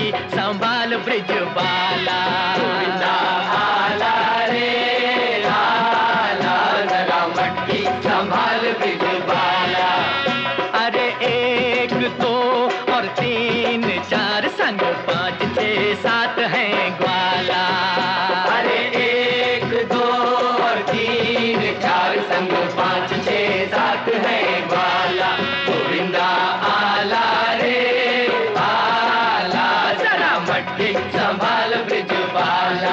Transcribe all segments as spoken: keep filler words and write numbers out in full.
मटकी संभाल ब्रिजबाला। गोविंदा आला रे आला, जरा मटकी संभाल ब्रिजबाला। अरे एक दो और तीन चार संग पाँच छः सात है ग्वाला। अरे एक दो और तीन चार संग पाँच छः सात है ग्वाला। गोविंदा आला रे आला, जरा मटकी संभाल ब्रिजबाला।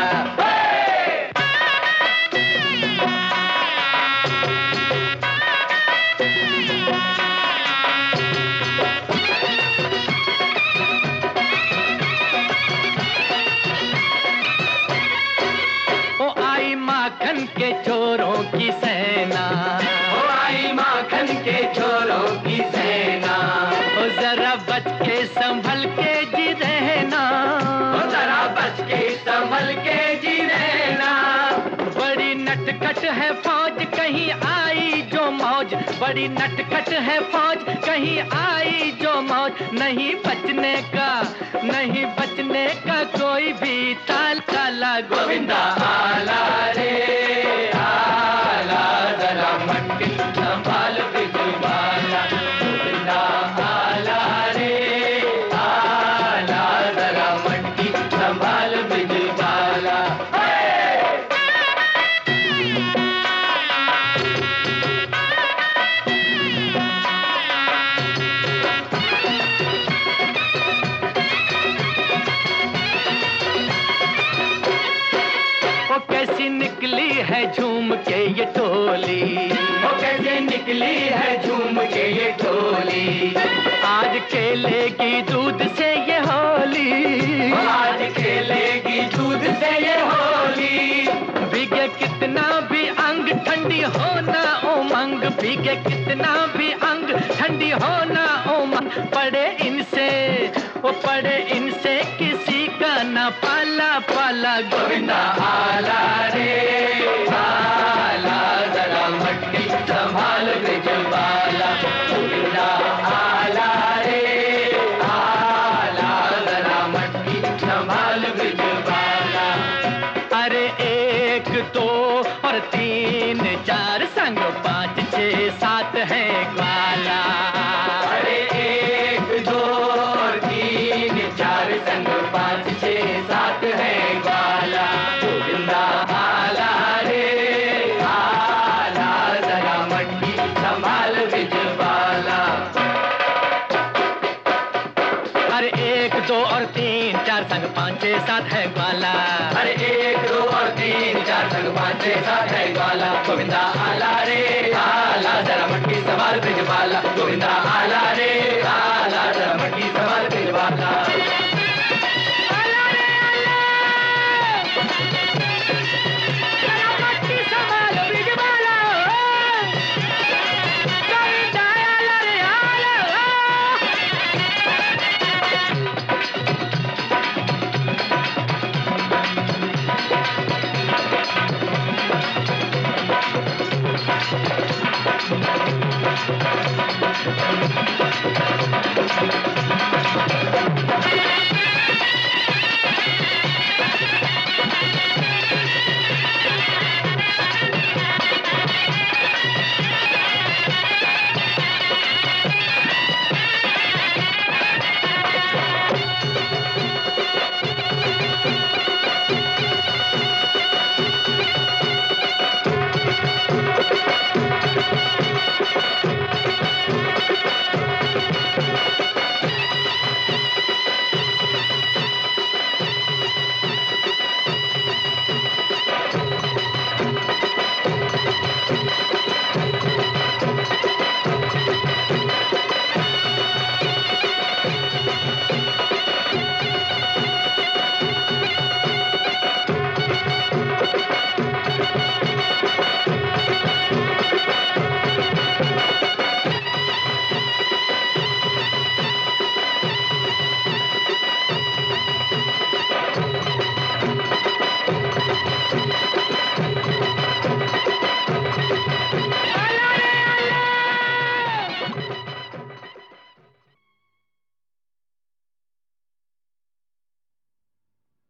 माखन के चोरों की सेना, ओ आई माखन के चोरों की सेना। ओ जरा बच के संभल के जी रहना, ओ जरा बच के संभल के जी रहना। बड़ी नटखट है फौज कहीं आई जो मौज, बड़ी नटखट है फौज कहीं आई जो मौज। नहीं बचने का नहीं बचने का कोई भी ताल काला। गोविंदा आला रे आला, जरा मटकी संभाल ब्रिजबाला। गोविंदा आला रे आला, जरा मटकी संभाल ब्रिजबाला। कैसी निकली है झूम के ये टोली, वो कैसे निकली है झूम के ये टोली। आज खेलेगी दूध से ये होली, आज खेलेगी दूध से ये होली। भीगे कितना भी अंग ठंडी होना उमंग, भीगे कितना भी अंग ठंडी होना उमंग। पड़े इनसे वो पड़े इनसे किसी का न पाला पाला। गोविंदा आला रे आला, जरा मटकी संभाल ब्रिजबाला। गोविंदा आला रे आला, जरा मटकी संभाल ब्रिजबाला। अरे एक दो और तीन चार संग पाँच छः सात है ग्वाला। अरे एक दो और तीन चार संग पाँच छः सात है ग्वाला। गोविंदा आला रे आला, जरा मटकी संभाल ब्रिजबाला। अरे एक दो और तीन चार संग पाँच छः सात है ग्वाला। अरे एक दो और तीन चार संग पाँच छः सात है ग्वाला। गोविंदा आला रे आला, जरा मटकी संभाल ब्रिजबाला।